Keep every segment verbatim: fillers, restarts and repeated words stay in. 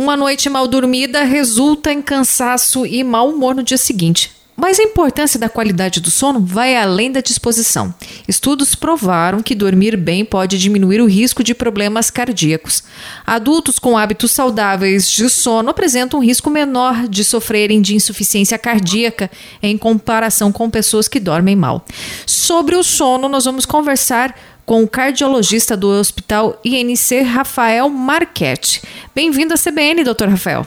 Uma noite mal dormida resulta em cansaço e mau humor no dia seguinte. Mas a importância da qualidade do sono vai além da disposição. Estudos provaram que dormir bem pode diminuir o risco de problemas cardíacos. Adultos com hábitos saudáveis de sono apresentam um risco menor de sofrerem de insuficiência cardíaca em comparação com pessoas que dormem mal. Sobre o sono, nós vamos conversar com o cardiologista do Hospital I N C, Rafael Marchetti. Bem-vindo à C B N, doutor Rafael.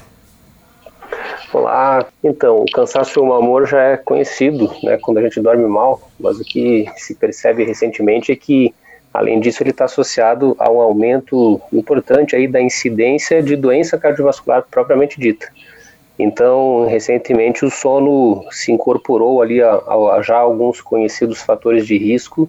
Olá, então, o cansaço e o mau humor já é conhecido, né, quando a gente dorme mal, mas o que se percebe recentemente é que, além disso, ele está associado a um aumento importante aí da incidência de doença cardiovascular propriamente dita. Então, recentemente, o sono se incorporou ali a, a, a já alguns conhecidos fatores de risco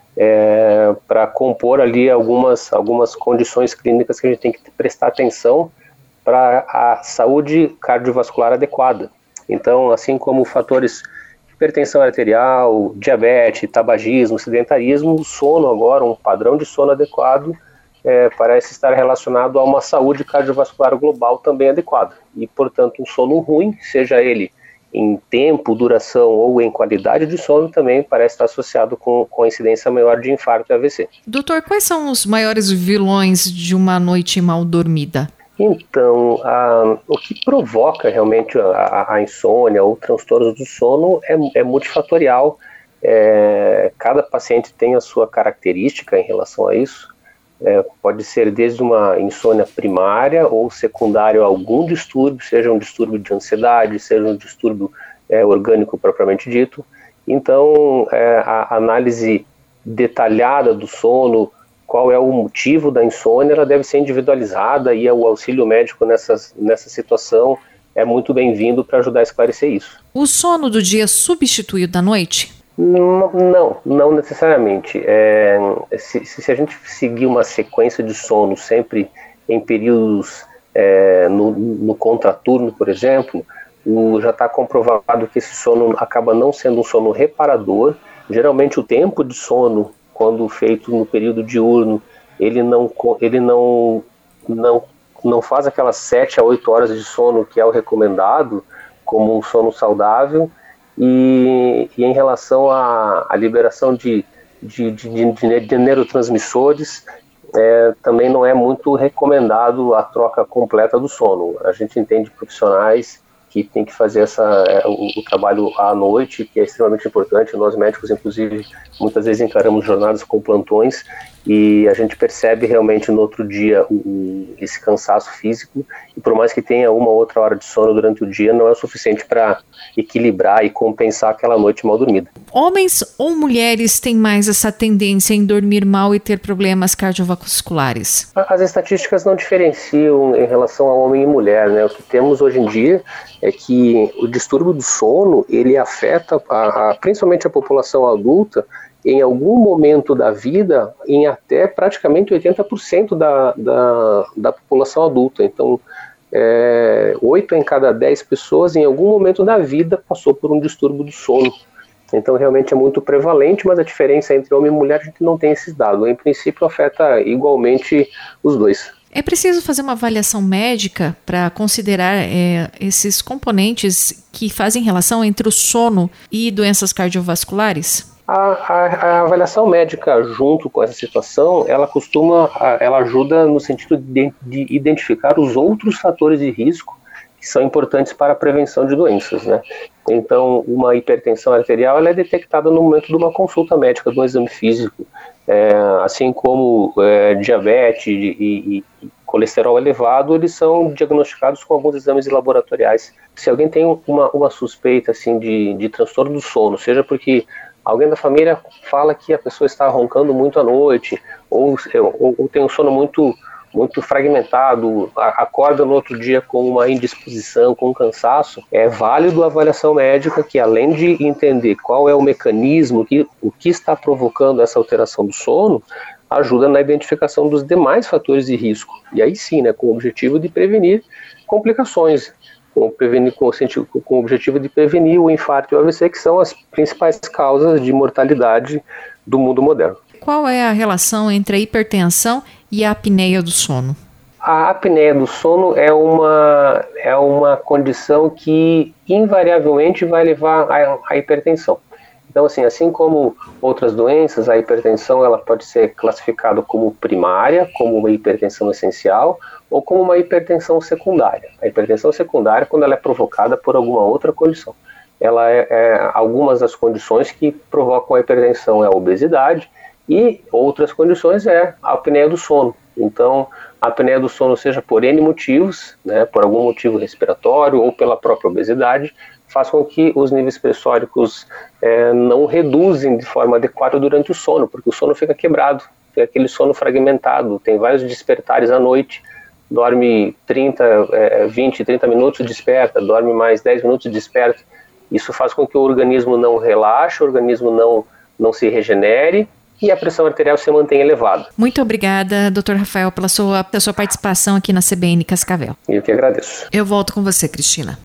é, para compor ali algumas, algumas condições clínicas que a gente tem que prestar atenção para a saúde cardiovascular adequada. Então, assim como fatores de hipertensão arterial, diabetes, tabagismo, sedentarismo, o sono agora, um padrão de sono adequado, é, parece estar relacionado a uma saúde cardiovascular global também adequada. E, portanto, um sono ruim, seja ele em tempo, duração ou em qualidade de sono, também parece estar associado com, com a incidência maior de infarto e A V C. Doutor, quais são os maiores vilões de uma noite mal dormida? Então, a, o que provoca realmente a, a insônia ou transtornos do sono é, é multifatorial. É, cada paciente tem a sua característica em relação a isso. É, pode ser desde uma insônia primária ou secundária a algum distúrbio, seja um distúrbio de ansiedade, seja um distúrbio é, orgânico propriamente dito. Então, é, a análise detalhada do sono, qual é o motivo da insônia, ela deve ser individualizada e o auxílio médico nessas, nessa situação é muito bem-vindo para ajudar a esclarecer isso. O sono do dia substitui o da noite? Não, não, não necessariamente. É, se, se a gente seguir uma sequência de sono sempre em períodos é, no, no contraturno, por exemplo, o, já está comprovado que esse sono acaba não sendo um sono reparador. Geralmente o tempo de sono, quando feito no período diurno, ele não, ele não, não, não faz aquelas sete a oito horas de sono que é o recomendado, como um sono saudável, e, e em relação à, à liberação de, de, de, de, de neurotransmissores, é, também não é muito recomendado a troca completa do sono. A gente entende profissionais que tem que fazer essa, é, o, o trabalho à noite, que é extremamente importante. Nós médicos, inclusive, muitas vezes encaramos jornadas com plantões e a gente percebe realmente no outro dia o, esse cansaço físico, e por mais que tenha uma ou outra hora de sono durante o dia, não é o suficiente para equilibrar e compensar aquela noite mal dormida. Homens ou mulheres têm mais essa tendência em dormir mal e ter problemas cardiovasculares? As estatísticas não diferenciam em relação a homem e mulher, né? O que temos hoje em dia é que o distúrbio do sono, ele afeta a, a, principalmente a população adulta em algum momento da vida, em até praticamente oitenta por cento da, da, da população adulta. Então, é, oito em cada dez pessoas, em algum momento da vida, passou por um distúrbio do sono. Então, realmente é muito prevalente, mas a diferença entre homem e mulher, a gente não tem esses dados. Em princípio, afeta igualmente os dois. É preciso fazer uma avaliação médica para considerar é, esses componentes que fazem relação entre o sono e doenças cardiovasculares? A, a, a avaliação médica junto com essa situação, ela costuma, ela ajuda no sentido de, de identificar os outros fatores de risco que são importantes para a prevenção de doenças, né? Então, uma hipertensão arterial, ela é detectada no momento de uma consulta médica, de um exame físico, é, assim como é, diabetes e, e colesterol elevado, eles são diagnosticados com alguns exames laboratoriais. Se alguém tem uma, uma suspeita assim, de, de transtorno do sono, seja porque alguém da família fala que a pessoa está roncando muito à noite, ou, ou, ou tem um sono muito, muito fragmentado, acorda no outro dia com uma indisposição, com um cansaço, é válido a avaliação médica, que além de entender qual é o mecanismo, que, o que está provocando essa alteração do sono, ajuda na identificação dos demais fatores de risco. E aí sim, né, com o objetivo de prevenir complicações, com, prevenir, com, com o objetivo de prevenir o infarto e o A V C, que são as principais causas de mortalidade do mundo moderno. Qual é a relação entre a hipertensão e a apneia do sono? A apneia do sono é uma, é uma condição que invariavelmente vai levar à, à hipertensão. Então, assim, assim como outras doenças, a hipertensão ela pode ser classificada como primária, como uma hipertensão essencial, ou como uma hipertensão secundária. A hipertensão secundária, quando ela é provocada por alguma outra condição. Ela é, é algumas das condições que provocam a hipertensão é a obesidade, e outras condições é a apneia do sono. Então, a apneia do sono, seja por N motivos, né, por algum motivo respiratório ou pela própria obesidade, faz com que os níveis pressóricos é, não reduzem de forma adequada durante o sono, porque o sono fica quebrado, tem aquele sono fragmentado, tem vários despertares à noite, dorme trinta, vinte, trinta minutos, desperta, dorme mais dez minutos, desperta. Isso faz com que o organismo não relaxe, o organismo não, não se regenere, e a pressão arterial se mantém elevada. Muito obrigada, doutor Rafael, pela sua, pela sua participação aqui na C B N Cascavel. Eu que agradeço. Eu volto com você, Cristina.